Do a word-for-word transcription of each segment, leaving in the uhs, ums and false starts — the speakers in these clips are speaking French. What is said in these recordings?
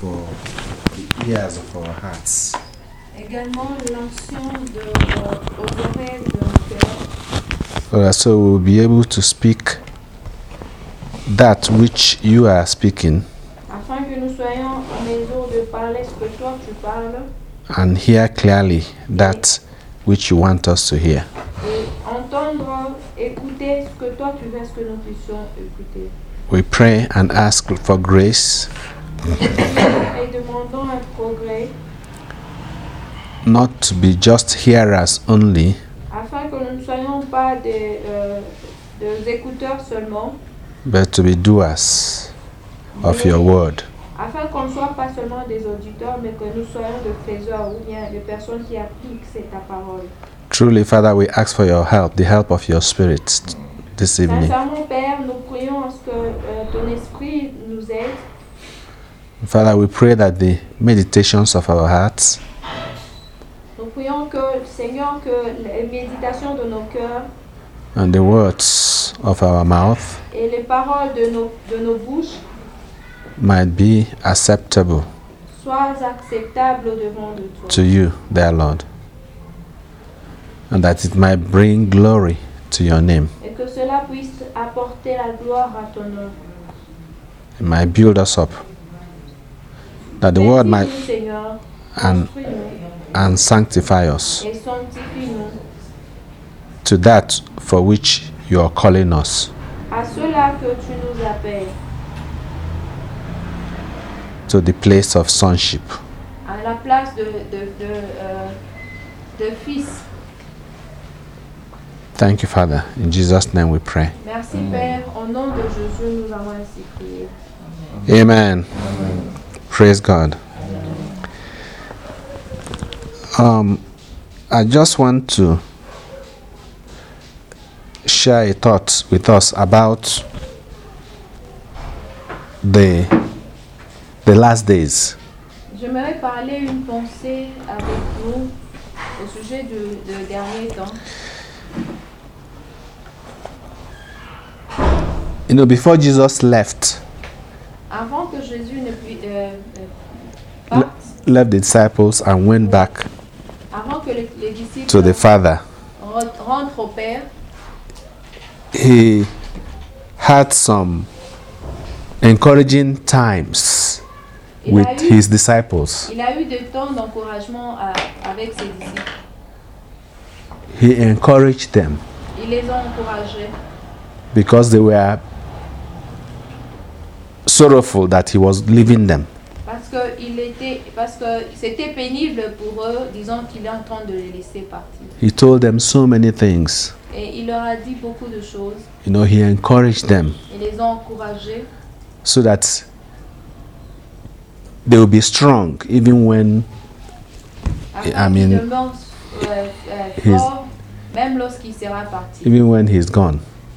for the ears of our hearts. Également l'onction de, euh, aux oreilles de nos cœurs. So that so we'll be able to speak that which you are speaking Afin que nous soyons en mesure de parler ce que toi tu parles and hear clearly that which you want us to hear. et entendre, écouter ce que toi tu veux ce que nous puissions écouter. We pray and ask for grace, Et demandons un progrès not to be just hearers only, afin que nous ne soyons pas des, euh, des écouteurs seulement, but to be doers of your word. afin qu'on ne soit pas seulement des auditeurs, mais que nous soyons des faiseurs ou bien des personnes qui appliquent ta parole. Truly, Father, we ask for your help, the help of your Spirit this evening. Sincèrement, Père, nous prions à ce que euh, ton esprit nous aide. Father, we pray that the meditations of our hearts Nous prions que, Seigneur, que les méditations de nos cœurs and the words of our mouth et les paroles de nos, de nos bouches might be acceptable soient acceptables au-devant de toi. to you, dear Lord, and that it might bring glory to your name. Et que cela puisse apporter la gloire à ton nom. It might build us up, that the word might Merci, Seigneur, and construis-nous and sanctify us et sanctifie-nous to that for which you are calling us, à cela que tu nous appelles, to the place of sonship. à la place de, de, de, euh, de fils. Thank you, Father. In Jesus' name we pray. Merci, Père. Au nom de Jésus, nous avons ainsi prié. Amen. Praise God. Um, I just want to share a thought with us about the the last days. J'aimerais parler une pensée avec vous au sujet du, du dernier temps. You know, before Jesus left, Avant que Jésus ne puisse euh, euh, le- parte, left the disciples and went back avant que les, les disciples to the Father, re- rentrent au Père, he had some encouraging times il with a, eu, his disciples. il a eu des temps d'encouragement à- avec ses disciples. He encouraged them Il les a encouragés because they were sorrowful that he was leaving them. parce que, il était, parce que c'était pénible pour eux, disant qu'il est en train de les laisser partir. He told them so many things. Et il leur a dit beaucoup de choses. You know, he encouraged them Il les a encouragés so that they will be strong even when afin I mean, qu'ils demeurent euh, euh, he's- forts, même lorsqu'il sera parti. even when he's gone.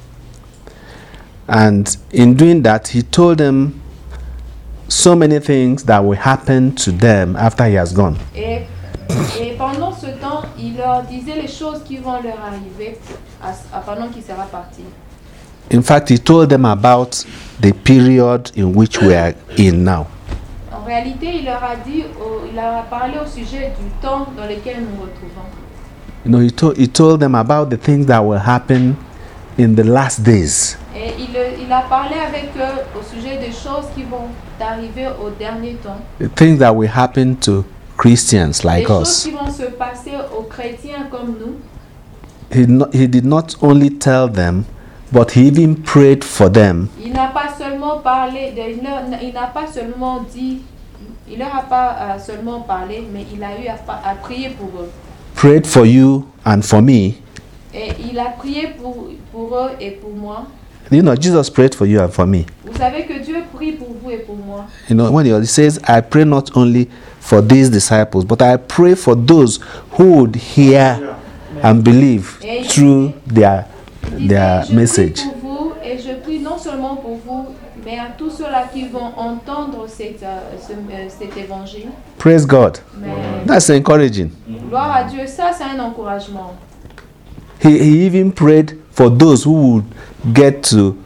And in doing that, he told them so many things that will happen to them after he has gone. Et, et pendant ce temps, il leur disait les choses qui vont leur arriver à, à- pendant qu'il sera parti. In fact, he told them about the period in which we are in now. En réalité, il leur a dit, au- il leur a parlé au sujet du temps dans lequel nous nous retrouvons. You know, he told he told them about the things that will happen in the last days. Et il, il a parlé avec eux au sujet des choses qui vont arriver au dernier temps. The things that will happen to Christians Des like choses us. qui vont se passer aux chrétiens comme nous. He, no, he did not only tell them, but he even prayed for them Il n'a pas seulement parlé, de, il n'a- il n'a pas seulement dit, il leur a pas euh, seulement parlé, mais il a eu à, pa- à prier pour eux. prayed for you and for me. Et il a prié pour, pour eux et pour moi. You know, Jesus prayed for you and for me. Vous savez que Dieu prie pour vous et pour moi. You know, when he says, I pray not only for these disciples, but I pray for those who would hear and believe through their, Il their disait, je message. prie pour vous et je prie non seulement pour vous, mais à tous ceux-là qui vont entendre cet, euh, ce- euh, cet évangile. Praise God. Mais That's encouraging. gloire à Dieu, ça c'est un encouragement. He, he even prayed for those who would get to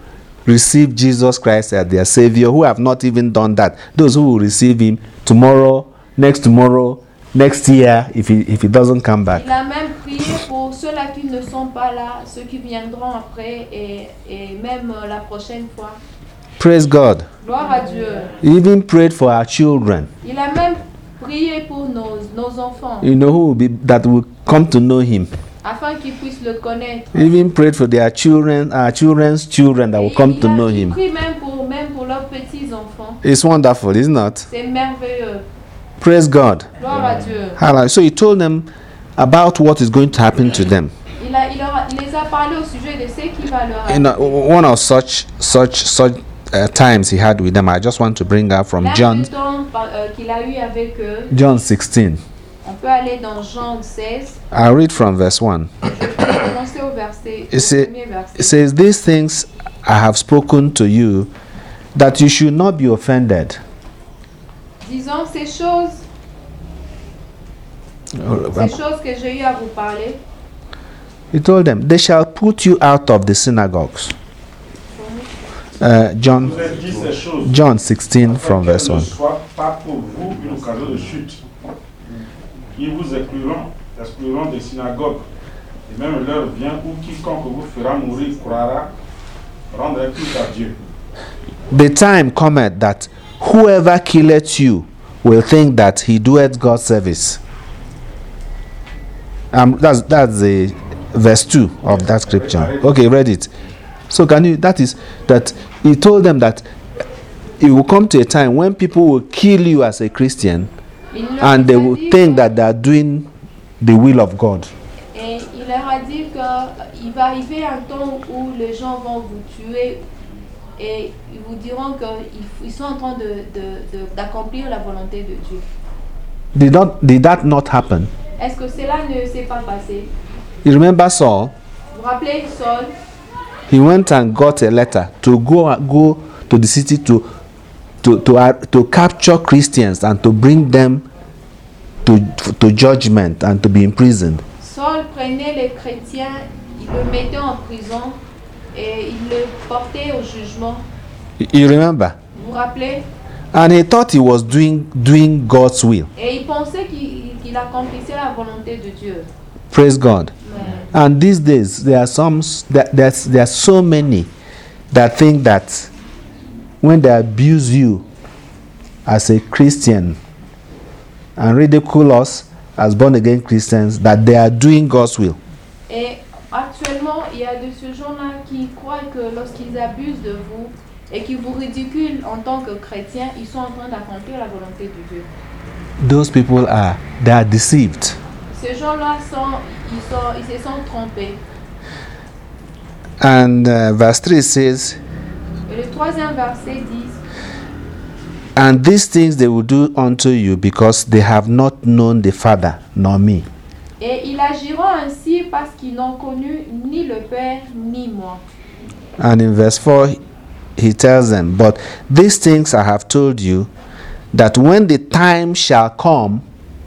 receive Jesus Christ as their Savior, who have not even done that, those who will receive Him tomorrow, next tomorrow, next year, if He, if he doesn't come back. Il a même prié pour ceux-là qui ne sont pas là, ceux qui viendront après et, et même euh, la prochaine fois. Praise God. Gloire à Dieu. He even prayed for our children, Il a même prié pour nos, nos enfants, you know, who will be, that will come to know Him. afin qu'ils puissent le connaître. He even prayed for their children, our children's children that will Et come il to a- know il Him. prie même pour, même pour leurs petits-enfants. It's wonderful, isn't it? C'est merveilleux. Praise God. Gloire à Dieu. Hallelujah. So he told them about what is going to happen to them. Il, a, il, leur a- il les a parlé au sujet de ce qui va leur You arriver. know, one of such such such uh, times he had with them, I just want to bring out from L'un John du temps par- euh, qu'il a eu avec eux, John sixteen. on peut aller dans Jean seize. I'll read from verse one. Je vais commencer au verset, au It, say, premier verset. it says, "These things I have spoken to you, that you should not be offended." Disons ces choses, ces choses que j'ai eu à vous parler. He told them, "They shall put you out of the synagogues." Uh, John Vous avez dit ces choses. John sixteen from afin verse qu'elles ne one. soient pas pour vous une occasion de chute. Ils vous excluront, excluront des synagogues. Et même l'heure vient où quiconque vous fera mourir croira, rendra culte à Dieu. The time cometh that whoever killeth you will think that he doeth God's service. Um, that's that's the verse two of that scripture. Okay, read it. So can you? That is that he told them that it will come to a time when people will kill you as a Christian, Il leur and they a will dit think que- that they are doing the will of God. Et il leur a dit qu'il va arriver un temps où les gens vont vous tuer et ils vous diront qu'ils ils sont en train de, de, de- d'accomplir la volonté de Dieu. Did not did that not happen? Est-ce que cela ne s'est pas passé? You remember Saul? Vous vous rappelez Saul? He went and got a letter to go go to the city to to to uh, to capture Christians and to bring them to to judgment and to be imprisoned. Saul prenait les chrétiens, il le mettait en prison et il le portait au jugement. You- You remember? Vous vous rappelez? And he thought he was doing doing God's will. Et il pensait qu'il qu'il accomplissait la volonté de Dieu. Praise God. Mais And these days there are some s- that there's there are so many that think that when they abuse you as a Christian and ridicule us as born again Christians, that they are doing God's will. Et actuellement, il y a de ces gens-là qui croient que lorsqu'ils abusent de vous et qui vous ridiculent en tant que chrétien, ils sont en train d'accomplir la volonté de Dieu. Those people are they are deceived. Ces gens-là sont, ils sont, ils se sont trompés. And uh, verse three says, Et le troisième verset dit, "And these things they will do unto you because they have not known the Father nor me." et ils agiront ainsi parce qu'ils n'ont connu ni le Père ni moi. And in verse four, he tells them, "But these things I have told you, that when the time shall come,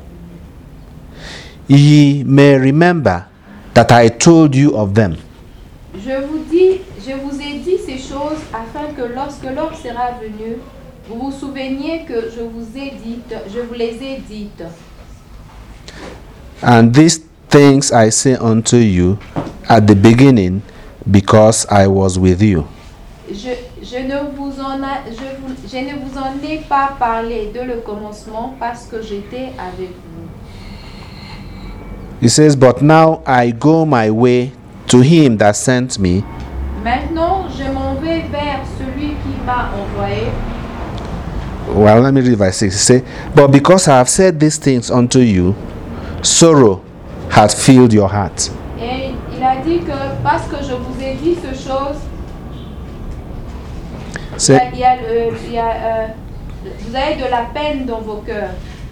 ye may remember that I told you of them." Je vous dis, je vous ai dit ces choses afin que lorsque l'heure sera venue, vous vous souveniez que je vous ai dites, je vous les ai dites. And these things I say unto you at the beginning, because I was with you. Je, je, ne vous en a, je, vous, je ne vous en ai pas parlé de le commencement parce que j'étais avec vous. He says, "But now I go my way to him that sent me, Maintenant, je m'en vais vers celui qui m'a envoyé. well, let me read verse six. He says, "But because I have said these things unto you, sorrow hath filled your heart." Et il a dit que parce que je vous ai dit ces choses, il y Say, a, il y a le- il y a, euh, vous avez de la peine dans vos cœurs.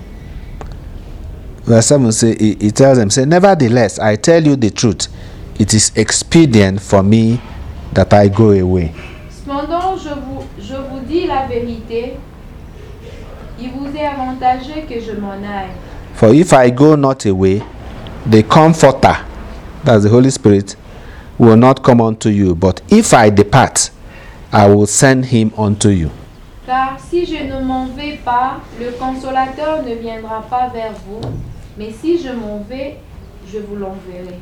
verse seven say, he, he tells them, say, "Nevertheless, I tell you the truth. It is expedient for me that I go away." Cependant, je vous, je vous dis la vérité, il vous est avantageux que je m'en aille. For if I go not away, the Comforter, that's the Holy Spirit, will not come unto you. But if I depart, I will send him unto you. Car si je ne m'en vais pas, le consolateur ne viendra pas vers vous, mais si je m'en vais, je vous l'enverrai.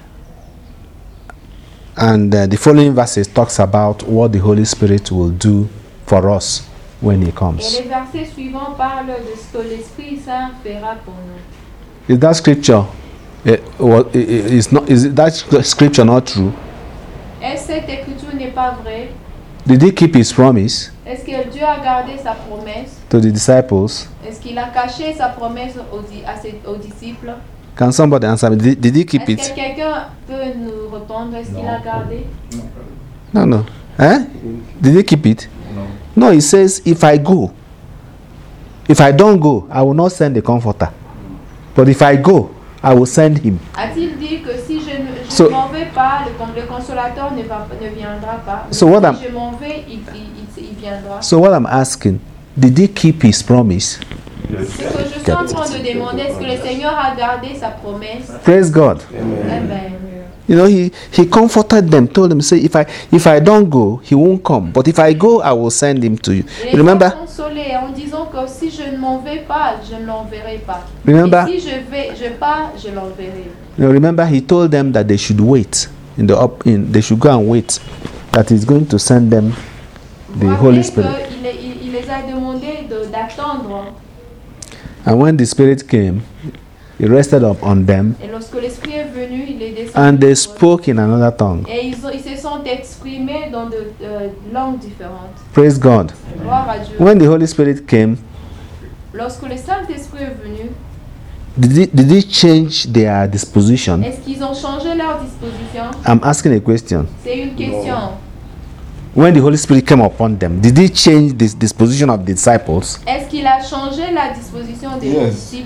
And uh, the following verses talks about what the Holy Spirit will do for us when he Et comes. les versets suivants parlent de ce que l'Esprit Saint fera pour nous. Is that scripture? Uh, well, i- i- is not? Is that scripture not true? Est-ce que cette écriture n'est pas vraie? Did he keep his promise Est-ce que Dieu a gardé sa promesse? to the disciples? Est-ce qu'il a caché sa promesse aux, di- à ses- aux disciples? Can somebody answer me? Did, did he keep Est-ce it? que quelqu'un peut nous répondre? Est-ce qu'il a gardé? No, no. Eh? Did he keep it? No. No, he says, if I go, if I don't go, I will not send the comforter. But if I go, I will send him. A-t-il dit que si je ne je So- ne m'en vais pas, le, con- le consolateur ne, va, ne viendra pas? Mais So what si I'm- je m'en vais, il, il, il, il viendra. So what I'm asking, did he keep his promise? Ce que je suis en train de demander, est-ce que le Seigneur a gardé sa promesse? Praise God. Eh ben, You know, he, he comforted them, told them, say, if I if I don't go, he won't come. But if I go, I will send him to you. il les Remember? a consolés en disant que si je ne m'en vais pas, je ne l'enverrai pas. Remember? Et si je vais, je pars, je l'enverrai. You know, remember, he told them that they should wait in the up in they should go and wait, that he's going to send them the Vous Holy rappelez Spirit. que Il, il, il les a demandé de- d'attendre. And when the Spirit came, he rested up on them, Et lorsque l'Esprit est venu, il est descendu. and they sur eux. spoke in another tongue. Et ils, ont- ils se sont exprimés dans de euh, langues différentes. Praise God. Gloire à Dieu. When the Holy Spirit came, Lorsque le Saint-Esprit est venu, did he, did he change their disposition? est-ce qu'ils ont changé leur disposition? I'm asking a question. C'est une question. When the Holy Spirit came upon them, did he change this disposition of the disciples? Est-ce qu'il a changé la disposition des Yes. disciples?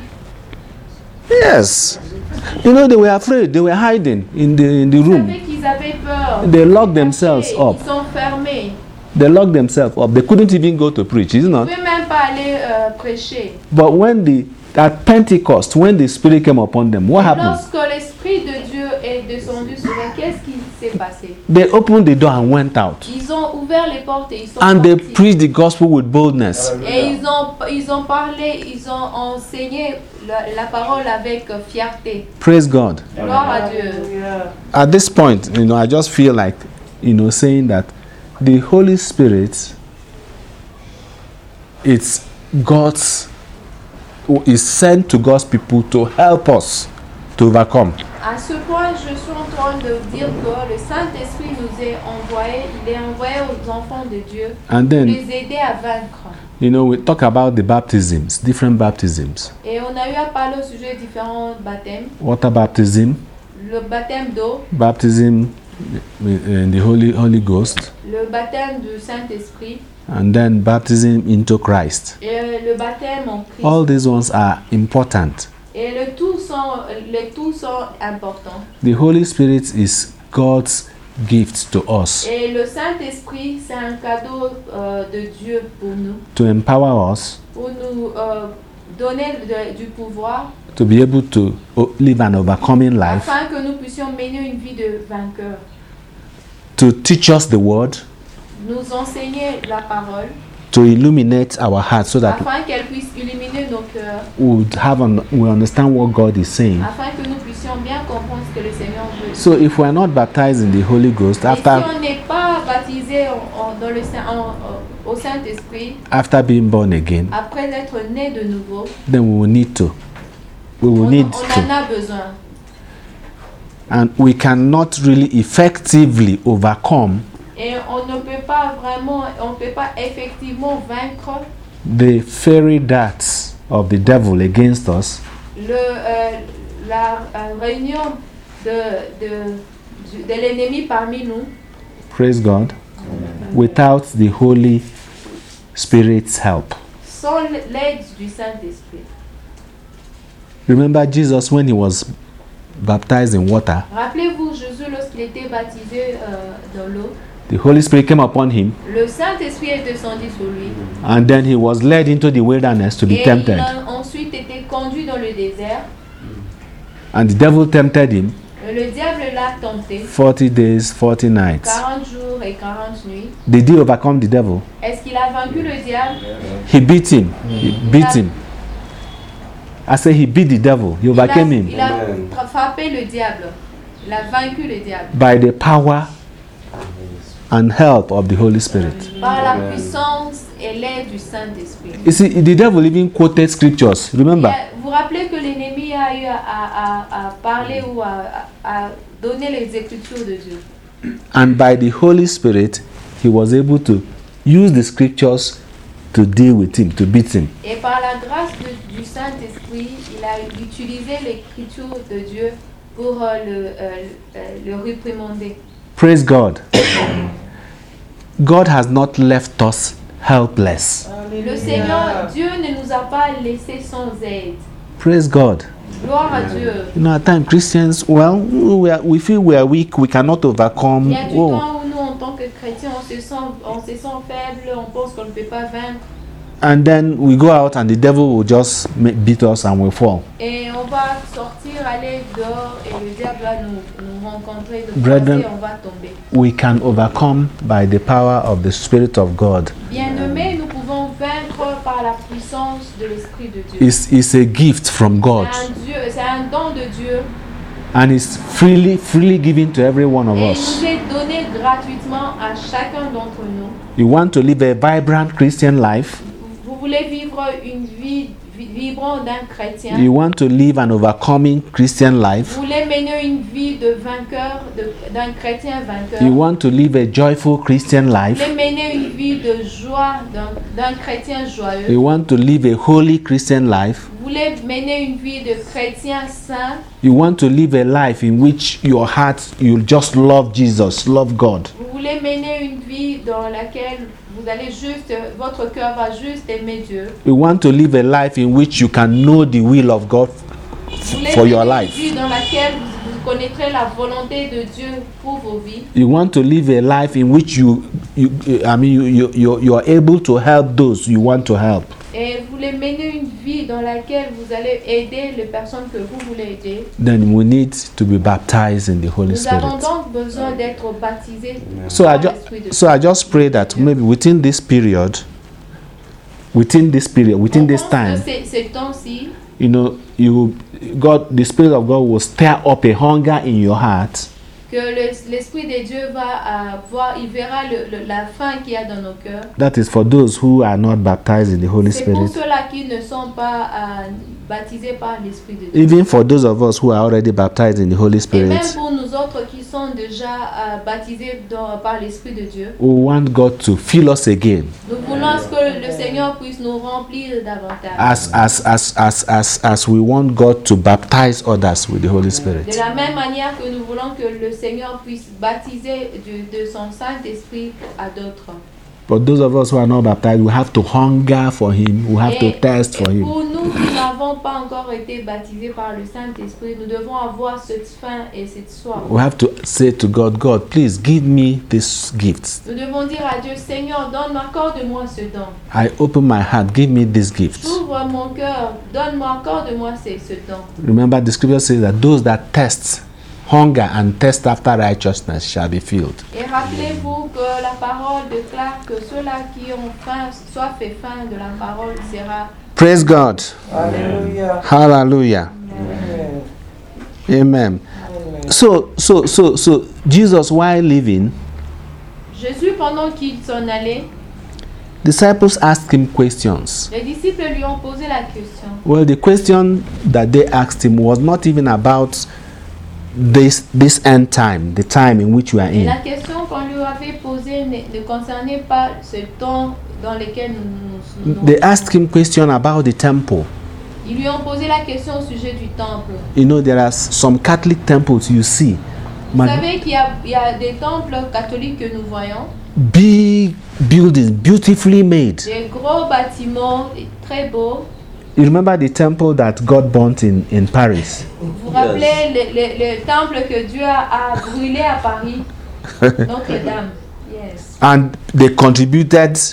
Yes. You know, they were afraid. They were hiding in the in the Vous room. savez qu'ils avaient peur. They locked themselves Ils up. sont fermés. They locked themselves up. They couldn't even go to preach, is it Ils ne not? pouvaient même pas aller euh, prêcher. But when the at Pentecost, when the Spirit came upon them, what happened? Lorsque l'Esprit de Dieu est descendu sur eux, qu'est-ce qui s'est passé? They opened the door and went out, Ils ont ouvert les portes et ils sont and they partis. preached the gospel with boldness. Et ils ont, ils ont parlé, ils ont enseigné la, la parole avec euh, fierté. Praise God. Gloire à Dieu. At this point, you know, I just feel like, you know, saying that the Holy Spirit, it's God's, is sent to God's people to help us to overcome. À ce point, je suis en train de dire que le Saint-Esprit nous est envoyé, il est envoyé aux enfants de Dieu And pour then, les aider à vaincre. you know, we talk about the baptisms, different baptisms. Et on a eu à parler au sujet de différents baptêmes. Water baptism, Le baptême d'eau, baptism in the Holy Holy Ghost, le baptême du Saint-Esprit and then baptism into Christ. et le baptême en Christ. All these ones are important. Et le tout sont, les tous sont importants. The Holy Spirit is God's gift to us Et le Saint-Esprit, c'est un cadeau euh, de Dieu pour nous, to empower us pour nous euh, donner de- du pouvoir, to be able to o- live an overcoming life, afin que nous puissions mener une vie de vainqueur. to teach us the word, Nous enseigner la parole, to illuminate our hearts so that afin qu'elle puisse illuminer nos cœurs, we would have an, we understand what God is saying. afin que nous puissions bien comprendre ce que le Seigneur veut. So if we are not baptized in the Holy Ghost Et after si on n'est pas baptisé en- en- dans le Saint- en- en- au Saint-Esprit, after being born again, après être né de nouveau, then we will need to. We will on, need on en to. a besoin. And we cannot really effectively overcome Et on ne peut pas vraiment, on ne peut pas effectivement vaincre the fiery darts of the devil against us le, euh, la euh, réunion de, de, du- de l'ennemi parmi nous praise God, without the Holy Spirit's help. sans l'aide du Saint-Esprit. Remember Jesus when he was baptized in water, Rappelez-vous Jésus lorsqu'il était baptisé euh, dans l'eau. the Holy Spirit came upon him, Le Saint-Esprit est descendu sur lui. and then he was led into the wilderness to be Et tempted. il a ensuite été conduit dans le désert. And the devil tempted him, Le diable l'a tenté forty days, forty nights. quarante jours et quarante nuits. Did he overcome the devil? Est-ce qu'il a vaincu le diable? He beat him. He beat him. I say he beat the devil. He Il a, overcame him il a fra- frappé le diable. Il a vaincu le diable. by the power and help of the Holy Spirit. Par la puissance et l'aide du Saint-Esprit. You see, the devil even quoted scriptures. Il Remember? a- Vous vous rappelez que l'ennemi a eu à, à- à parler ou à, à- à donner les écritures de Dieu. And by the Holy Spirit, he was able to use the scriptures to deal with him, to beat him. Et par la grâce de- du Saint-Esprit, il a utilisé l'écriture de Dieu pour euh, le, euh, euh, le réprimander. Praise God. God has not left us helpless. Le Seigneur, Dieu ne nous a pas laissés sans aide. Praise God. Gloire à Dieu. You know, at times Christians, well, we, are, we feel we are weak, we cannot Il overcome. y a du Oh. temps où nous, en tant que chrétiens, on se sent, on se sent faible, on pense qu'on ne peut pas vaincre. And then we go out and the devil will just ma- beat us and we fall. Et on va sortir, aller dehors, et le diable va nous, nous rencontrer, nous Brethren, croiser, on va tomber. We can overcome by the power of the Spirit of God. Bien-aimés, nous pouvons vaincre par la puissance de l'Esprit de Dieu. It's, it's a gift from God. C'est un Dieu, c'est un don de Dieu, And it's freely, freely given to every one of et il us. nous est donné gratuitement à chacun d'entre nous. You want to live a vibrant Christian life? Vous voulez vivre une vie vi- vibrante d'un chrétien. You want to live an overcoming Christian life? Vous voulez mener une vie de vainqueur, de- d'un chrétien vainqueur. You want to live a joyful Christian Vous life? voulez mener une vie de joie, d'un d'un chrétien joyeux. You want to live a holy Christian life? Vous voulez mener une vie de chrétien saint. You want to live a life in which your heart, you just love Jesus, love God. Vous voulez mener une vie dans laquelle vous allez juste, votre cœur va juste aimer Dieu. You want to live a life in which you can know the will of God Vous voulez for your mener life. une vie dans laquelle vous, vous connaîtrez la volonté de Dieu pour vos vies. You want to live a life in which you, you I mean, you, you, you, you are able to help those you want to help. Et vous voulez mener une vie dans laquelle vous allez aider les personnes que vous voulez aider. Then we need to be baptized in the Holy Nous avons Spirit. donc besoin d'être baptisés So I, par ju- l'Esprit de Dieu. so I just pray that maybe within this period, within this period, within On this pense time, que ces, ces temps-ci, you know, you, God, the Spirit of God will stir up a hunger in your heart que le- l'Esprit de Dieu va euh, voir, il verra le- le- la faim qu'il y a dans nos cœurs. that is for those who are not baptized in the Holy C'est pour Spirit. ceux-là qui ne sont pas euh, baptisés par l'Esprit de Dieu. Even for those of us who are already baptized in the Holy Et même Spirit, pour nous autres qui sont déjà euh, baptisés dans- par l'Esprit de Dieu, we want God to fill us again nous voulons à ce que le Seigneur puisse nous remplir davantage. as, as, as, as, as, as we want God to baptize others with the Holy De Spirit. la même manière que nous voulons que le Seigneur puisse baptiser du- de son Saint-Esprit à d'autres. But those of us who are not baptized, we have to hunger for Him, we have to Et, thirst for et Him. pour nous qui n'avons pas encore été baptisés par le Saint-Esprit, nous devons avoir cette faim et cette soif. We have to say to God, God, please give me these gifts. Nous devons dire à Dieu, Seigneur, donne-moi, accorde-moi ce don. I open my heart, give me these gifts. J'ouvre mon cœur, donne-moi, accorde-moi ce, ce don. Remember, the scripture says that those that thirst, hunger and thirst after righteousness shall be filled. Et rappelez-vous que la parole déclare que ceux-là qui ont faim, soif et faim de la parole sera. Praise God. Hallelujah. Hallelujah. Amen. Amen. Amen. So, so, so, so, Jesus, while living, Jésus, pendant qu'il s'en allait, disciples asked him questions. les disciples lui ont posé la question. Well, the question that they asked him was not even about this this end time, the time in which we are Et la in. question qu'on lui avait posée ne, ne concernait pas ce temps dans lequel nous nous. nous- They asked him question about the temple. Ils lui ont posé la question au sujet du temple. You know, there are some Catholic temples you see, Vous man, savez qu'il y a, il y a des temples catholiques que nous voyons, big buildings, beautifully made. des gros bâtiments très beaux. You remember the temple that God burnt in, in Paris? Vous vous rappelez le, le- le temple que Dieu a, a brûlé à Paris, Notre-Dame. Yes. And they contributed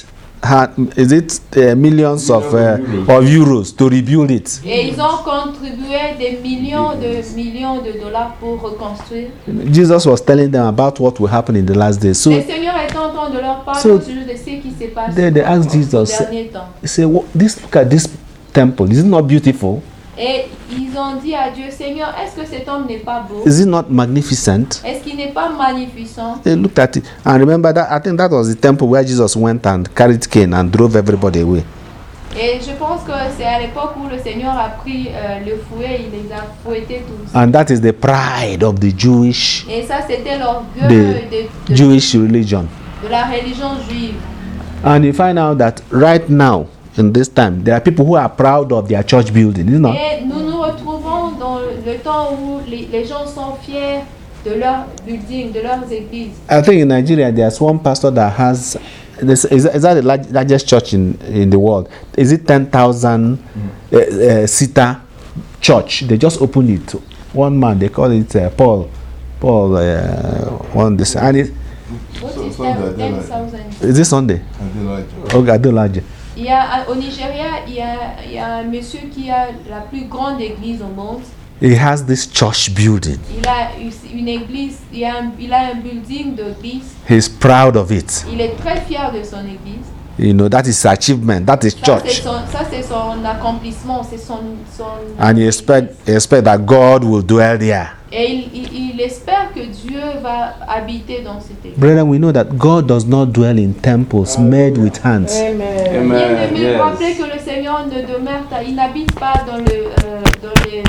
had, is it uh, millions of, uh, of euros to rebuild it. Et ils ont contribué des millions de millions de dollars pour reconstruire. Jesus was telling them about what will happen in the last days. So Le Seigneur est en train de leur parler So, au sujet de ce qui se passe they, they asked au Jesus, dernier temps. he said, "What- this, look at this temple. Is it not beautiful? Et ils ont dit à Dieu, Seigneur, est-ce que cet homme n'est pas beau? Is it not magnificent?" Est-ce qu'il n'est pas magnificent? They looked at it. And remember that I think that was the temple where Jesus went and carried cane and drove everybody away. Et je pense que c'est à l'époque où le Seigneur a pris euh, le fouet, il les a fouettés tous. And that is the pride of the Jewish, Et ça, c'était l'orgueil the de, de, Jewish religion. de la religion juive. And you find out that right now, in this time, there are people who are proud of their church building. You know? Et nous nous retrouvons dans le temps où les, les gens sont fiers de leur building, de leurs églises. I think in Nigeria, there's one pastor that has, this, is, is that the large, largest church in, in the world? Is it ten thousand uh, uh, seater church? They just opened it. One man, they call it uh, Paul. Paul, uh, one this. And it, What So- is Sunday, that? Adelaide. ten thousand. is it Sunday? Adelaide. Okay, Adelaide. Il y a, au Nigeria, il y, a, il y a un monsieur qui a la plus grande église au monde. He has this church building. Il a une église, il a un, il a un building d'église. He's proud of it. Il est très fier de son église. You know, that is his achievement. That is Ça, c'est church. son, ça, c'est son accomplissement, c'est son, son... And he expect, he expect that God will dwell there. Et il, il, il espère que Dieu va habiter dans cette église. Brethren, we know that God does not dwell in temples made with hands. Amen. Bien aimé, yes. rappelez que le Seigneur ne demeure, il n'habite pas dans, le, euh, dans, les,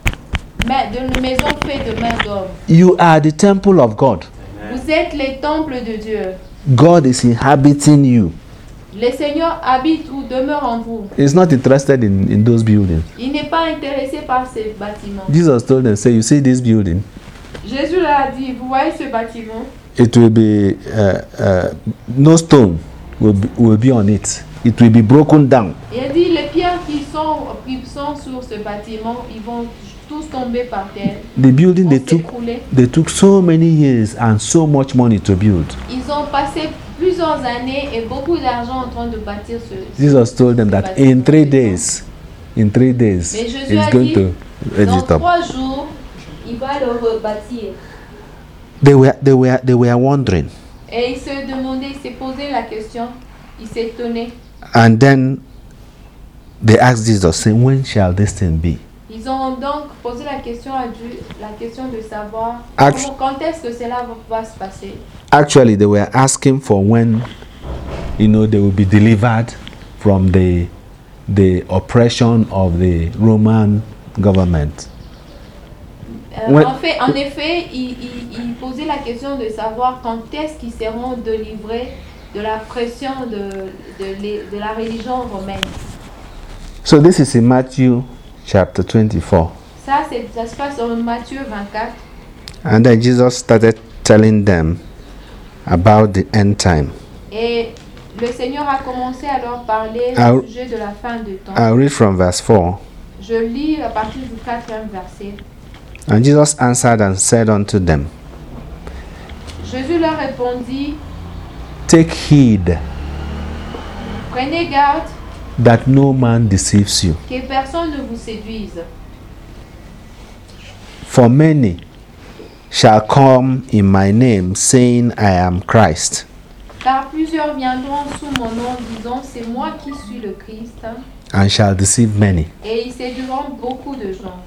ma- dans les maisons faites de main d'homme. You are the temple of God. Vous êtes les temples de Dieu. God is inhabiting you. Le Seigneur habite ou demeure en vous. He's not interested in, in those buildings. Il n'est pas intéressé par ces bâtiments. Jesus told them, say, you see this building? Jésus leur a dit, vous voyez ce bâtiment? It will be, uh, uh, no stone will be, will be on it. It will be broken down. Il a dit, les pierres qui sont, qui sont sur ce bâtiment, ils vont tous tomber par terre. The building Vont they took, s'écrouler. they took so many years and so much money to build. Ils ont passé plusieurs années et beaucoup d'argent en train de bâtir ce, ce Jesus told them that in three days, in three days, Mais Jésus he's a going dit, to raise dans it up. trois jours, il va le rebâtir. They were, they were, they were wondering. Et il se demandait, il s'est posé la question, il s'est étonné. And then they asked Jesus, saying, when shall this thing be? Ils ont donc posé la question à Dieu, la question de savoir Actu- comment- quand est-ce que cela va, va se passer. Actually, they were asking for when, you know, they will be delivered from the, the oppression of the Roman government. Euh, Ouais. en, fait, en effet, il, il, il posait la question de savoir quand est-ce qu'ils seront délivrés de la pression de, de, les- de la religion romaine. So this is in Matthew chapter twenty-four. Ça, c'est, ça se passe dans Matthieu vingt-quatre. And then Jesus started telling them about the end time. Et le Seigneur a commencé à leur parler Ah, au sujet de la fin du temps. I'll read from verse four. Je lis à partir du quatrième verset. And Jesus answered and said unto them, Jésus leur répondit, take heed prenez garde that no man deceives you. que personne ne vous séduise. For many shall come in my name, saying, I am Christ, Car plusieurs viendront sous mon nom disant, c'est moi qui suis le Christ. and shall deceive many. Et ils séduiront beaucoup de gens.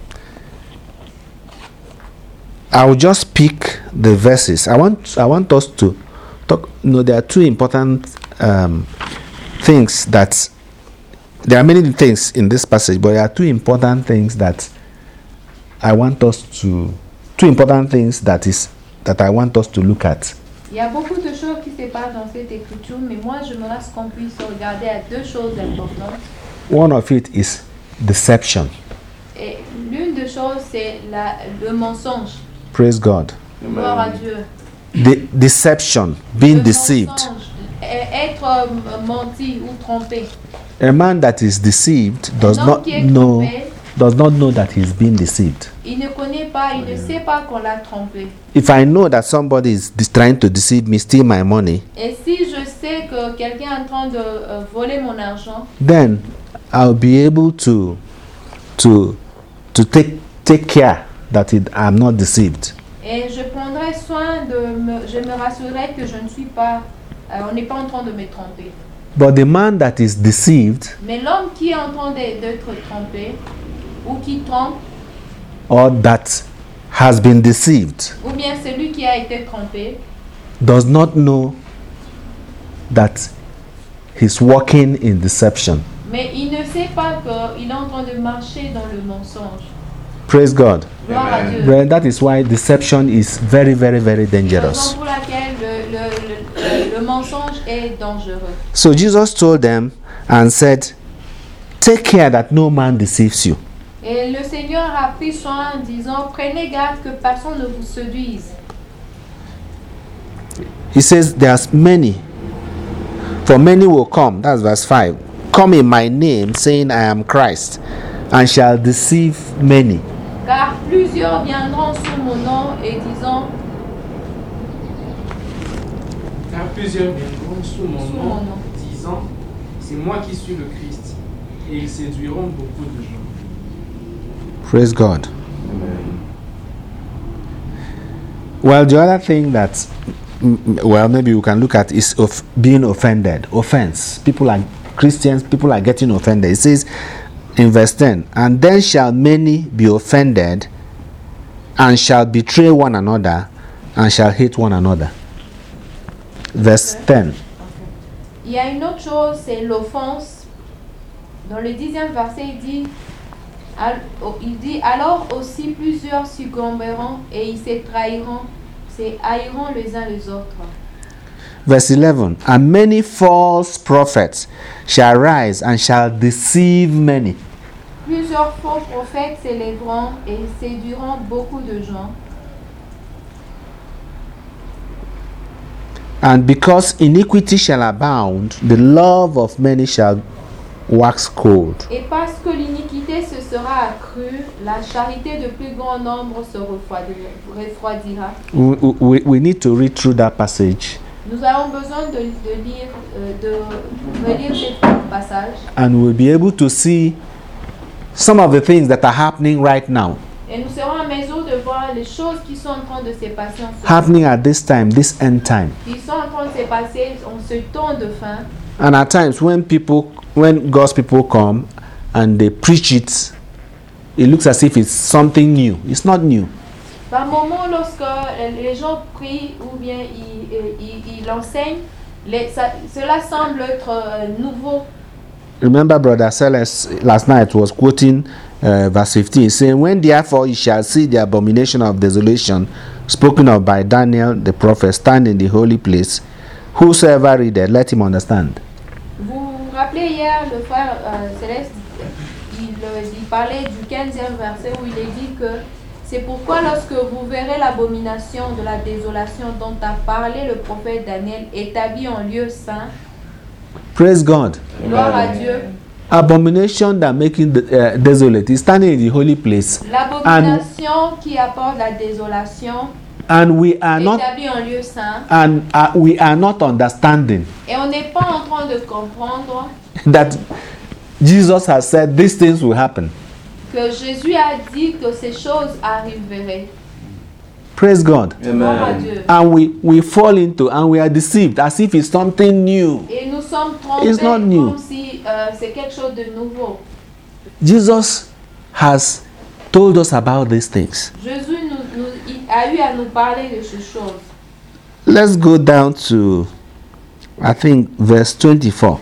I will just pick the verses. I want I want us to talk. No, there are two important um, things that there are many things in this passage, but there are two important things that I want us to two important things that is that I want us to look at. Il y a beaucoup de choses qui se passent dans cette écriture, mais moi je me laisse qu'on puisse regarder à deux choses importantes. One of it is deception. Et l'une des choses, c'est la, le mensonge. Praise God. Gloire à Dieu. The deception, being Le deceived. mensonge, et- être euh, menti ou trompé. A man that is deceived Un does homme not qui est know trompé does not know that he's being deceived. Il ne connaît pas, il ne sait pas qu'on l'a trompé. If I know that somebody is dis- trying to deceive me, steal my money, Et si je sais que quelqu'un est en train de euh, voler mon argent, then I'll be able to to to take take care that it, I'm not deceived. et je prendrai soin de me, je me rassurerai que je ne suis pas, euh, on n'est pas en train de me tromper. But the man that is deceived Mais l'homme qui est en train de- d'être trompé, ou qui trompe, or that has been deceived ou bien celui qui a été trompé, does not know that he's walking in deception. mais il ne sait pas qu'il est en train de marcher dans le mensonge. Praise God. Gloire à Dieu. Well, that is why deception is very, very, very Raison dangerous. pour laquelle le, le, le, le mensonge est dangereux. So Jesus told them and said, take care that no man deceives you. Et le Seigneur a pris soin en disant, prenez garde que personne ne vous séduise. He says, there's many, for many will come, that's verse five, come in my name, saying I am Christ, and shall deceive many. Car plusieurs viendront sous mon nom et disant, Car plusieurs viendront sous mon Sous nom, mon nom. disant, c'est moi qui suis le Christ, et ils séduiront beaucoup de gens. Praise God. Well, the other thing that, mm, mm, well, maybe we can look at is of being offended. Offense. People are Christians, people are getting offended. It says in verse ten, and then shall many be offended, and shall betray one another, and shall hate one another. Verse ten. il y a une autre chose, c'est l'offense. Dans le dixième verset, il dit, al- oh, il dit, alors aussi plusieurs succomberont et ils se trahiront, se haïront les uns les autres. Verse eleven, and many false prophets shall rise and shall deceive many. Plusieurs faux prophètes s'élèveront et séduiront beaucoup de gens. And because iniquity shall abound, the love of many shall wax cold. Et parce que l'iniquité se sera accrue, la charité de plus grand nombre se refroidira. refroidira. We, we, we need to read through that passage Nous avons besoin de, de lire, euh, de relire ce passage and we'll be able to see some of the things that are happening right now, et nous serons en mesure de voir les choses qui sont en train de se passer en ce moment, happening at this time, this end time. qui sont en train de se passer en ce temps de fin. And at times when people, when God's people come and they preach it, it looks as if it's something new. It's not new. Par moment, lorsque euh, les gens prient ou bien ils, euh, ils, ils enseignent, les- ça- cela semble être euh, nouveau. Remember, Brother Silas last night was quoting uh, verse fifteen, saying, when therefore ye shall see the abomination of desolation spoken of by Daniel the prophet stand in the holy place, whosoever readeth, let him understand. Vous vous rappelez hier, le frère euh, Céleste, il, euh, il parlait du quinzième verset où il est dit que c'est pourquoi lorsque vous verrez l'abomination de la désolation dont a parlé le prophète Daniel établi en lieu saint, Praise God. gloire à Dieu, Abomination that making the, uh, desolate is standing in the holy place, l'abomination qui apporte la désolation and we are not établie en lieu saint, and uh, we are not understanding et on n'est pas en train de comprendre that Jesus has said these things will happen. que Jésus a dit que ces choses arriveraient. Praise God. Gloire à Dieu. And we we fall into and we are deceived as if it's something new. Et nous sommes trompés It's not new. comme si euh, c'est quelque chose de nouveau. Jesus has told us about these things. Jésus nous, nous- il a eu à nous parler de ces choses. Let's go down to, I think, verse twenty-four.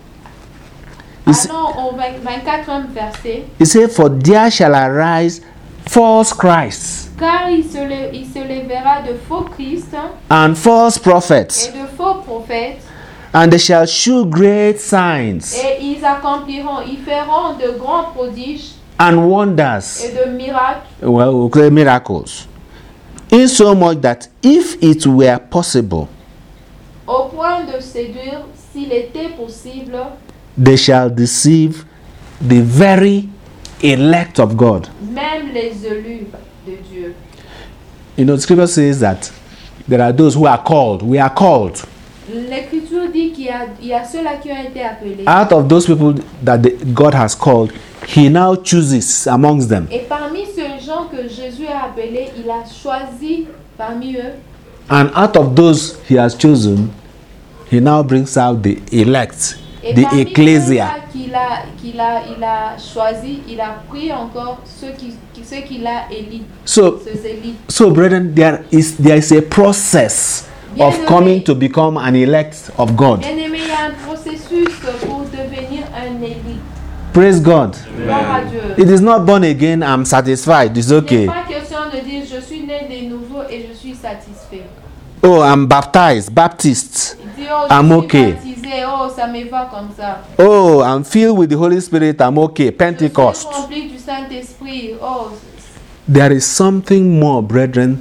He s- Allons au vingt- vingt-quatrième verset. he said, for there shall arise false Christs Car il se, lè- il se lèvera de faux Christ and false prophets, et de faux prophètes, and they shall shew great signs et ils accompliront, ils feront de grands prodiges and wonders, et de miracles, well, we'll call it miracles, insomuch that if it were possible, au point de séduire, s'il était possible, they shall deceive the very elect of God. Même les élus de Dieu. You know, the scripture says that there are those who are called. We are called. L'Écriture dit qu'il y a, il y a ceux-là qui ont été appelés. Out of those people that the, God has called, he now chooses amongst them. Et parmi ces gens que Jésus a appelés, il a choisi parmi eux. And out of those he has chosen, he now brings out the elect, Et the parmi ecclesia. ceux-là qu'il a, qu'il a, il a choisi, il a pris encore ceux qui, qui- ceux qu'il a élis, So, ces élites. so brethren, there is there is a process of Bien-aimés. coming to become an elect of God. Bien aimé, il y a un processus pour devenir un élu. Praise God. Gloire à Dieu. It is not born again, I'm satisfied, it's Il n'est okay. pas question de dire je suis né de nouveau et je suis satisfait. Oh, I'm baptized, Baptist. Il dit oh I'm je suis okay. baptisé, oh ça me va comme ça. Oh, I'm filled with the Holy Spirit, I'm okay, Je Pentecost. suis rempli du Saint-Esprit. Oh, There is something more, brethren,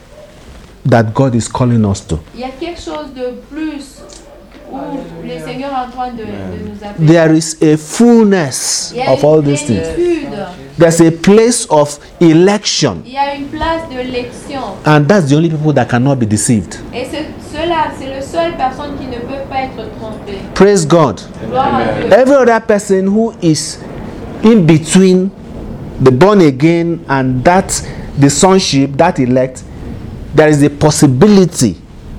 that God is calling us to. il y a quelque chose de plus où le Seigneur est en train de, de nous appeler. There is a fullness Il y a of all une these things. plénitude. There's a place of election, Il y a une place de l'élection. and that's the only people that cannot be deceived. Et ce- ceux-là, c'est le seul personne qui ne peut pas être trompée. Praise God. Gloire à Dieu. Every other person who is in between the born again and that the sonship, that elect, there is a possibility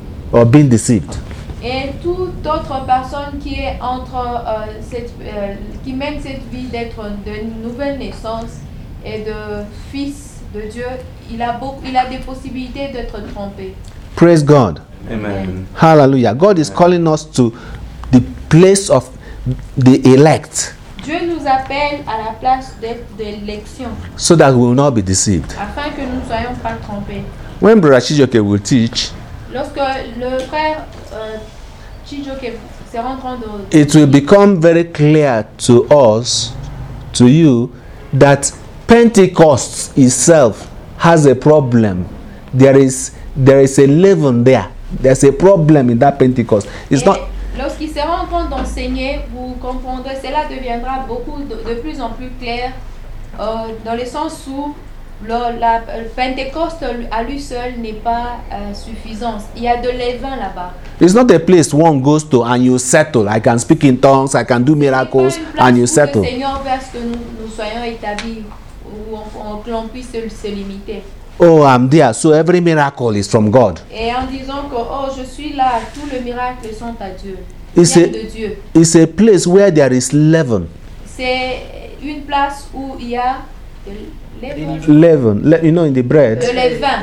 of being deceived. Et toute autre personne qui est entre euh, cette, euh, qui mène cette vie d'être de nouvelle naissance et de fils de Dieu, il a beaucoup, il a des possibilités d'être trompé. Praise God. Amen. Hallelujah. God is calling us to the place of the elect Dieu nous appelle à la place d'être de l'élection so that we will not be deceived. afin que nous ne soyons pas trompés. When Brother Chijoke will teach, Lorsque le frère euh, Chijoke sera en train de it will become very clear to us, to you, that Pentecost itself has a problem. There is there is a leaven there. There's a problem in that Pentecost. It's Et not lorsqu'il sera en train d'enseigner, vous comprendrez, cela deviendra beaucoup de, de plus en plus clair euh, dans le sens où le, la, le Pentecôte à lui seul n'est pas euh, suffisant. Il y a de levain là-bas. it's not a place one goes to and you settle. I can speak in tongues, I can do miracles, C'est pas une place and you où settle. le Seigneur veut à ce que nous, nous soyons établis, où on, on- que l'on puisse se, se limiter. Oh, I'm there. So every miracle is from God. Et en disant que oh je suis là, tous les miracles sont à Dieu, It's viennent a, de Dieu. it's a place where there is leaven. C'est une place où il y a de levain. Leaven, le- you know, in the De bread. levain.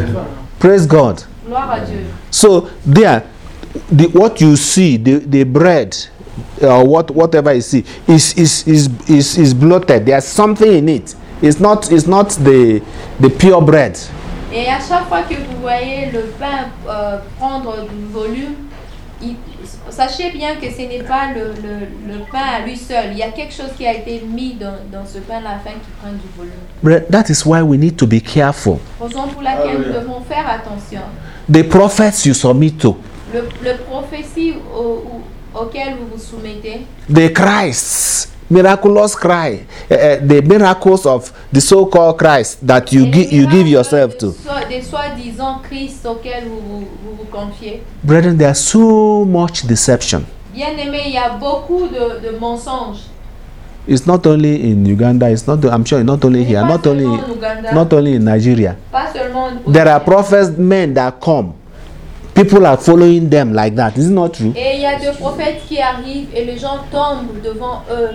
Praise God. Gloire à Dieu. So there, the, what you see, the, the bread, or what whatever you see, is is is is is bloated. There's something in it. It's not it's not the the pure bread. Et à chaque fois que vous voyez le pain euh, prendre du volume, il- sachez bien que ce n'est pas le, le, le pain à lui seul. Il y a quelque chose qui a été mis dans, dans ce pain-là afin qu'il prenne du volume. But that is why we need to be careful. Raison pour laquelle nous Alléluia. devons faire attention. The prophets you submit to, Le, le prophétie au, au- auquel vous vous soumettez, the Christs, miraculous Christ, uh, uh, the miracles of the so-called Christ that you et give les you give miracles yourself de to. soi- des soi-disant Christ auxquels vous vous, vous, vous confiez. Brethren, there's so much deception. Bien aimé, il y a beaucoup de, de mensonges. It's not only in Uganda. It's not. I'm sure not only here. Pas Not seulement only en Ouganda, not only in Nigeria. pas seulement au There are Nigeria. prophets, men that come. People are following them like that. Is it not true? Et il y a des prophètes qui arrivent et les gens tombent devant eux.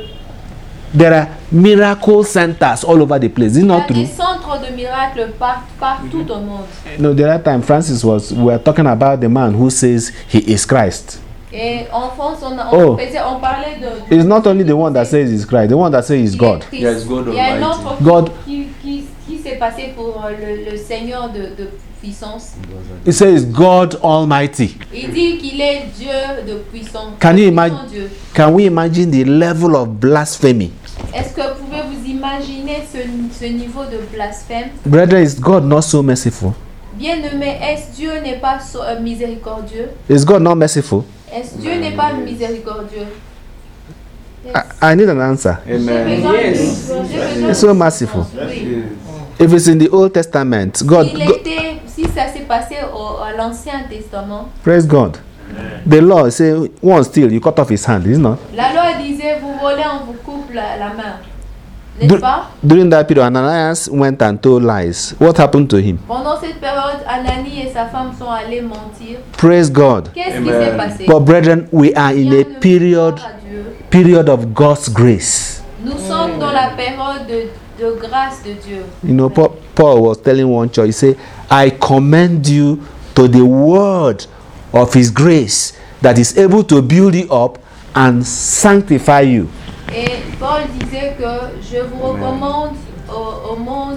There are miracle centers all over the place. Is it Il y a not des true? centres de miracles par- partout au monde. No, the other time Francis was. We were talking about the man who says he is Christ. Et en France, on, a- on, Oh. faisait, on parlait de... It's not only the one that says he's Christ. The one that says he's il est God. Christ. Yes, God Il y a un Almighty. autre God. qui, qui, qui s'est passé pour euh, le, le Seigneur de, de puissance. He says God Almighty. Il dit qu'il est Dieu de puissance. Can you Puissant imagine? Dieu. Can we imagine the level of blasphemy? Est-ce que vous pouvez vous imaginer ce, ce niveau de blasphème? Brethren, is God not so merciful? Bien-aimé, est-ce Dieu n'est pas so- euh, miséricordieux? Is God not merciful? Est-ce Dieu n'est pas miséricordieux? Yes. I, I need an answer. J'ai Amen. besoin de- Yes. j'ai besoin It's de- so merciful. Oui. If it's in the Old Testament, God, Il God était, si ça s'est passé au, à l'Ancien Testament, praise God. The law say one steal, you cut off his hand, is it not? la loi disait vous volez, on vous coupe la, la main. N'est-ce Dur- pas? During that period, Ananias went and told lies. What happened to him? Pendant cette période, Anani et sa femme sont allés mentir. Praise God. Qu'est-ce qui Amen. s'est passé? But brethren, we are in Bien a de period gloire à Dieu. period of God's grace. Nous sommes dans la période de, de grâce de Dieu. You know, Paul, Paul was telling one church, he said, I commend you to the word of his grace that is able to build you up and sanctify you. Et Paul disait que je vous recommande au, au monde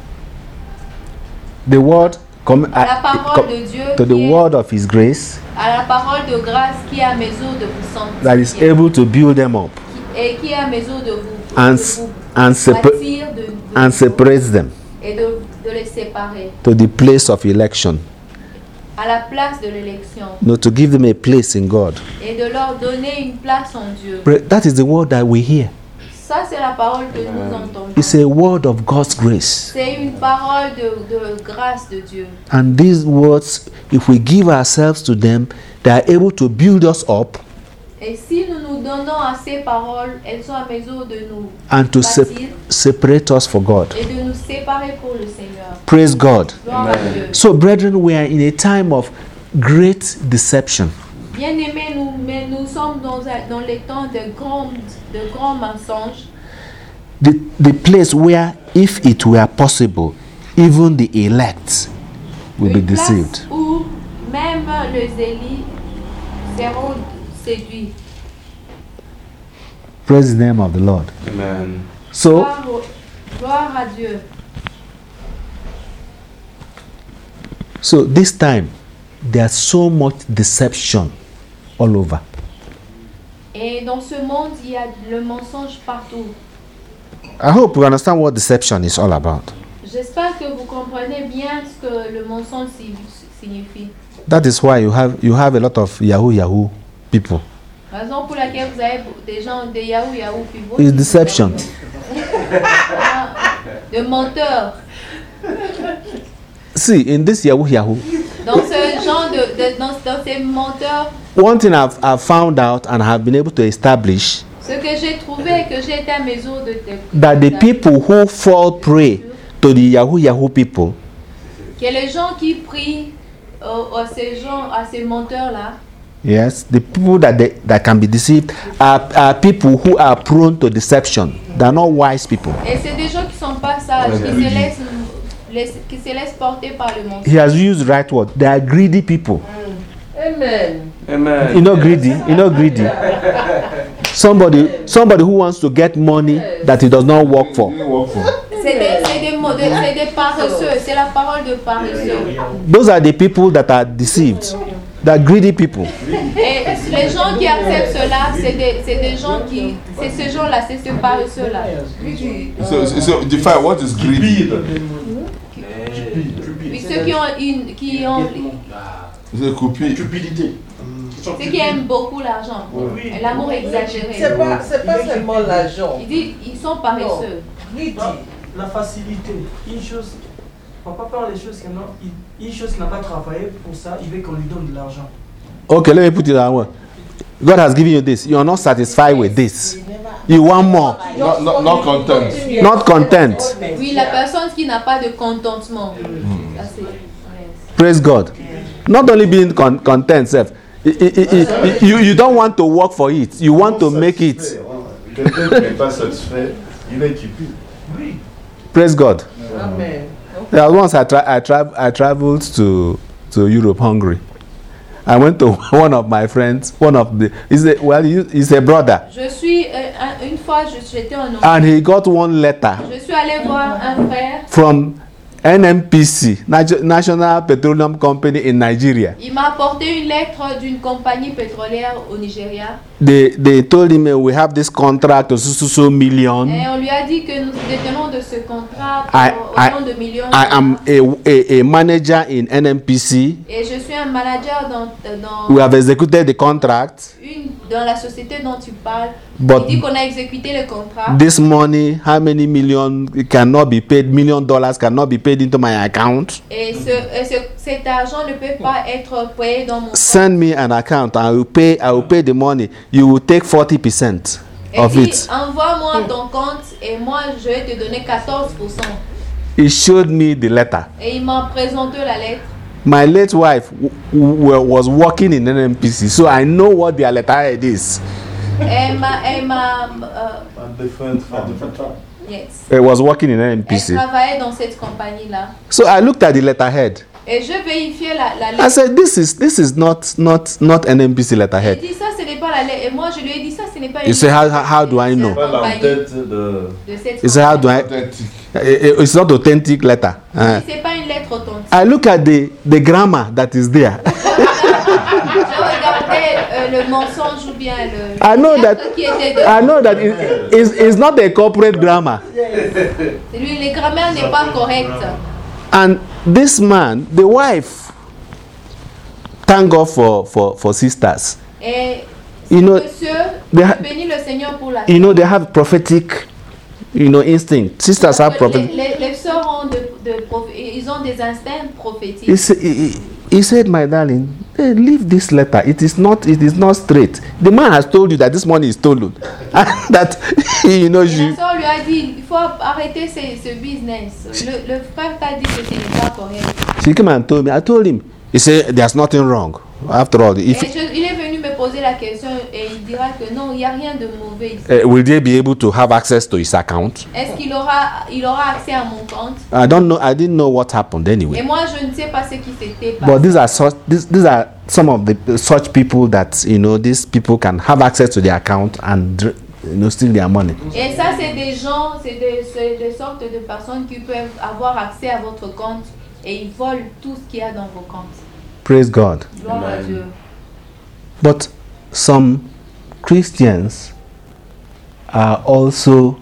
The word com- à la uh, parole com- de Dieu, to the qui est- word of his grace à la parole de grâce qui est à mesure de vous that is sanctifier able to build them up et qui est à mesure de vous, and, de s- vous and, separ- bâtir, de, de- and separates them et de, de les séparer to the place of election. à la place de l'élection No, to give them a place in God. et de leur donner une place en Dieu. Bre- That is the word that we hear. Ça, c'est la parole que nous entendons. It's a word of God's grace. C'est une parole de, de grâce de Dieu. And these words, if we give ourselves to them, they are able to build us up Et si nous nous donnons à ces paroles, elles sont à mesure de nous and to sep- bâtir separate us for God. et de nous séparer pour le Seigneur. Praise God. Gloire à Dieu. So, brethren, we are in a time of great deception. Bien-aimés, nous, mais nous sommes dans, un- dans les temps de grands, de grands mensonges. The, the place where, if it were possible, even the elect will be Une place deceived. où même les élis seront séduits. Praise the name of the Lord. Amen. So, Gloire, au- gloire à Dieu. so this time, there's so much deception all over. Et dans ce monde, il y a le mensonge partout. I hope you understand what deception is all about. J'espère que vous comprenez bien ce que le mensonge si- signifie. That is why you have you have a lot of Yahoo Yahoo people. Raison pour laquelle vous avez des gens, des Yahoo Yahoo, puis beaucoup It's de- deception. de menteurs. See, in this Yahoo Yahoo, Dans ce genre de, de- dans, dans ces menteurs, one thing I've, I've found out and have been able to establish ce que j'ai trouvé, que j'ai été à mesure de, de that the people who fall prey to the Yahoo Yahoo people que les gens qui prient euh, à ces gens, à ces menteurs-là, yes, the people that they, that can be deceived are, are people who are prone to deception. They are not wise people. et c'est des gens qui sont pas sages, qui se laissent, laissent- qui se laissent porter par le mensonge. He has used right word. They are greedy people. Amen. Amen. You know greedy. You know greedy. Somebody, somebody who wants to get money that he does not work for. C'est des, c'est des, mo- de- c'est des paresseux, c'est la parole de paresseux. Those are the people that are deceived. They are greedy people. Et les gens qui acceptent cela, c'est des, c'est des gens qui, c'est ces gens-là, c'est ces paresseux-là. So, so, so define what is greed. Oui, ceux qui ont une, qui ont, C'est coupé. Cupidité. ceux qui aiment beaucoup l'argent, et l'amour exagéré. C'est pas, c'est pas seulement l'argent. Il dit, ils sont paresseux. Greedy. La facilité. Une chose, papa parle des choses qu'il n'a, une chose qu'il n'a pas travaillé pour ça, il veut qu'on lui donne de l'argent. Okay, let me put it that way. God has given you this. You are not satisfied with this. You want more. Not, not, not content. Not content. Oui, la personne qui n'a pas de contentement. Ça, c'est- ouais. Praise God. Not only being con- content, self. I- I- I- I- you, you don't want to work for it. You want to make it. Quelqu'un qui n'est pas satisfait, il est cupide. Praise God. Amen. There was once I, tra- I, tra- I traveled to, to Europe, Hungary. I went to one of my friends, one of the, he's a, well, he- he's a brother. Je suis, euh, un- une fois, je- j'étais en Hongrie. And he got one letter Je suis allée voir un frère. from N M P C, Nat- National Petroleum Company in Nigeria. Il m'a apporté une lettre d'une compagnie pétrolière au Nigeria. they they told him, uh, we have this contract of so so so million. Et on lui a dit que nous détenons de ce contrat I, au, I, au nom de millions. I am a, a, a manager in N M P C. Et je suis un manager dans, dans, We have executed the contract. une, dans la société dont tu parles. But Il dit qu'on a exécuté le contrat. this money, how many million cannot be paid? Million dollars cannot be paid into my account. Et, ce, et ce, cet argent ne peut pas être payé dans mon compte. Send me an account. I will pay. I will pay the money. You will take forty percent Et of dit, it. envoie-moi ton compte et moi je vais te donner quatorze pour cent. He showed me the letter. Et il m'a présenté la lettre. My late wife w- w- was working in N M P C, so I know what their letterhead is. Elle m'a, elle m'a, euh, A different À family. différentes femmes. yes. It was working in N M P Elle C. travaillait dans cette compagnie-là. So I looked at the letterhead. Et je vérifiais la, la I lettre. said, "This is this is not not not N M P C Il letterhead." dit ça, ce n'est pas la lettre. Et moi, je lui ai dit ça, ce n'est pas une You say, lettre. how- how do I C'est know? la Well, en compagnie tête de. de cette He said, "How do I?" Authentique. I- I- It's not authentic letter. Uh, compagnie. C'est pas une lettre authentique. I look at the the grammar that is there. Je regardais euh, le mensonge ou bien le. I know le that qui était I dedans. know that it is it's not a corporate grammar. Lui, le grammaire n'est pas correct. And this man, the wife, thank God for for for sisters. Et You know, monsieur, they je ha- bénis le Seigneur pour la. you know they have prophetic, you know, instinct. Sisters have les, prophetic. les, les sœurs ont de, de proph- ils ont des instincts prophétiques. He, sa- he, he- he said, "My darling, eh, leave this letter. It is not. It is not straight. The man has told you that this money is stolen, and that you know Et you." la sœur lui a dit, il faut arrêter ce, ce business. Le, le frère t'a dit que ce n'est pas correct. She came and told me. I told him. He said, "There's nothing wrong. After all, Et if je- il est venu me poser la question et il dira que non, il n'y a rien de mauvais ici. uh, will they be able to have access to his account?" Est-ce qu'il aura, il aura accès à mon compte? I don't know. I didn't know what happened Et anyway. moi, je ne sais pas ce qui s'était But passé. these are such. These, these are some of the such people that you know. These people can have access to their account and you know steal their money. Et ça, c'est des gens, c'est des, c'est des sortes de personnes qui peuvent avoir accès à votre compte et ils volent tout ce qu'il y a dans vos comptes. Praise God. Gloire à Amen. Dieu. But some Christians are also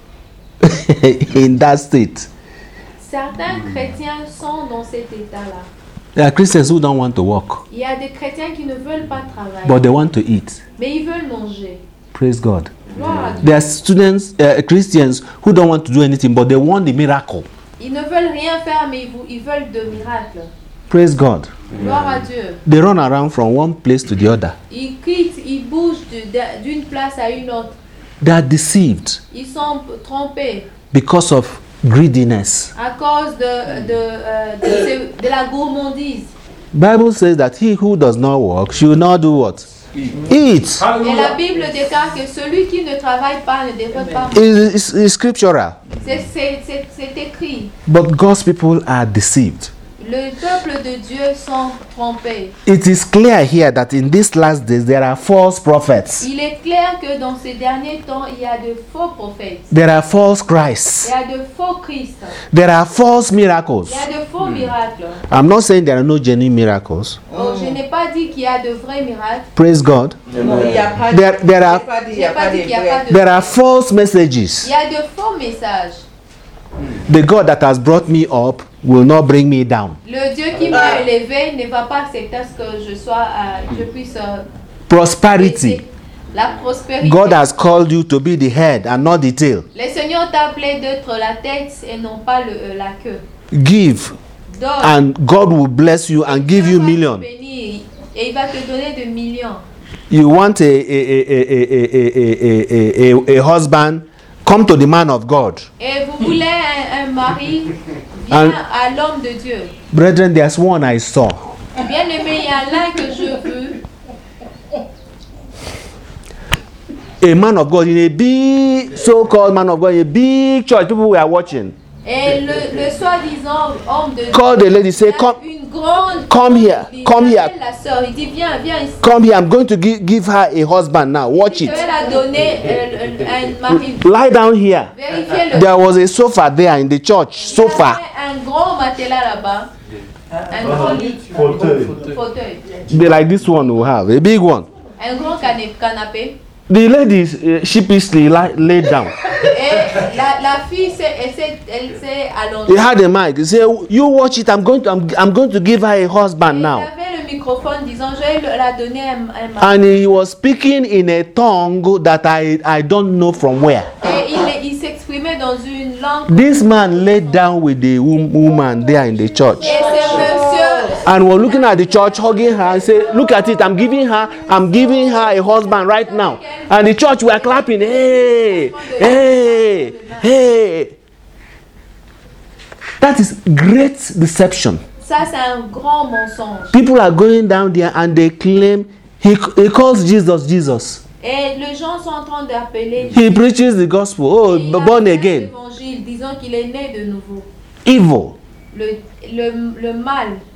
in that state. Certains chrétiens sont dans cet état-là. There are Christians who don't want to work, Il y a des chrétiens qui ne veulent pas travailler, but they want to eat. mais ils veulent manger. Praise God. Gloire à Dieu. There are students, uh, Christians who don't want to do anything, but they want the miracle. Ils ne veulent rien faire, mais ils, vou- ils veulent de miracles. Praise God. Gloire à Dieu. They run around from one place to the other. Ils quittent, ils bougent de- de- d'une place à une autre. They are deceived Ils sont trompés because of greediness. à cause de, de, euh, de, ce- de la gourmandise. Bible says that he who does not work should not do what? Eat. Et la Bible déclare que celui qui ne travaille pas ne devrait pas It manger. is it's scriptural. C'est- C'est c'est- c'est écrit. But God's people are deceived. Le peuple de Dieu sont trompés. It is clear here that in these last days there are false prophets. Il est clair que dans ces derniers temps, il y a de faux prophètes. There are false Il Christs. y a de faux Christ. There are false miracles. Il y a de faux miracles. I'm not saying there are no genuine miracles. Oh, je n'ai pas dit qu'il y a de vrais miracles. Praise God. Non, il n'y a pas de. There, there J'ai are pas dit, il Je n'y n'ai a pas pas dit de qu'il n'y a vrai. pas de there are false messages. Il y a de faux messages. The God that has brought me up will not bring me down. Le Dieu qui m'a élevé ne va pas accepter ce que je sois, euh, je puisse euh, Prosperity. baisser. La prospérité. God has called you to be the head and not the tail. Le Seigneur t'a appelé d'être la tête et non pas le, euh, la queue. Give Donne. and God will bless you and give Dieu you va te millions. bénir et il va te donner de millions. You want a, a, a, a, a, a, a, a, a husband, come to the man of God. Et vous voulez un, un mari, viens And- à l'homme de Dieu. Brethren, there's one I saw. Bien aimé, il y a l'un que je veux. A man of God in a big, so-called man of God in a big church. People were watching. Et le, le soi-disant homme de Call the lady, say, il a come, une grande come here, il come here. appelle la sœur, il dit viens, viens ici. come here. I'm going to give, give her a husband now. Watch Je it. vais la donner euh, le- un mari. Lie down here. Vérifiez le. There was a sofa there in the church. Il y Sofa. avait un grand matelas là-bas, un grand lit, Fauteuil. fauteuil, Be like this one we have. A big one. Un grand cana- canapé. The lady uh, sheepishly li- laid down. Et la, la fille, s'est, elle s'est, elle s'est allongée. He had a mic. He said, "You watch it. I'm going to. I'm, I'm going to give her a husband Il now." avait le microphone disant, je vais le- la donner un, un mari. And he was speaking in a tongue that I I don't know from where. Et il, il s'exprimait dans une langue. This man laid down with the wom- woman there in the church. Et ce monsieur, And we're looking at the church, hugging her, and say, "Look at it! I'm giving her, I'm giving her a husband right now." And the church were clapping, "Hey, hey, hey!" That is great deception. ça c'est un grand mensonge. People are going down there and they claim he, he calls Jesus Jesus. Et les gens sont en train d'appeler. He preaches the gospel. Oh, Et il born annonce again. l'évangile, disant qu'il est né de nouveau. Evil. Le, le, le mal